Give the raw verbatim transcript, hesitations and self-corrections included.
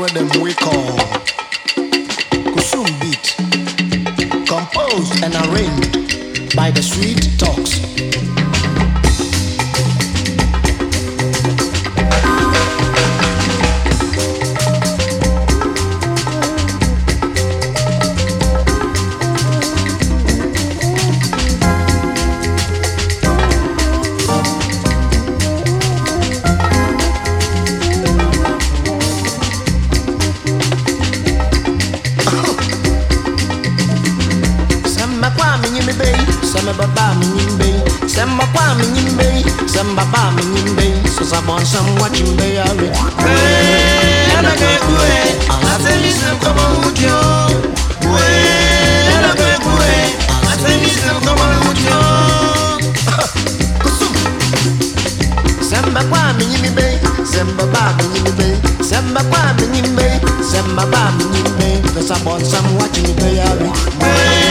where them we call Kusum beat, composed and arranged by the Sweet Talks. Samba baba mi nyimbe, samba kwa mi nyimbe, samba baba mi nyimbe, so sabon sam watching be ave. Hey, ana ke kuwe, asemi sem kama ujo. Hey, ana ke kuwe, asemi sem kama ujo. Kusum. Samba kwa mi nyimbe, samba baba mi nyimbe, samba kwa mi nyimbe, samba baba mi nyimbe, so sabon sam watching be ave.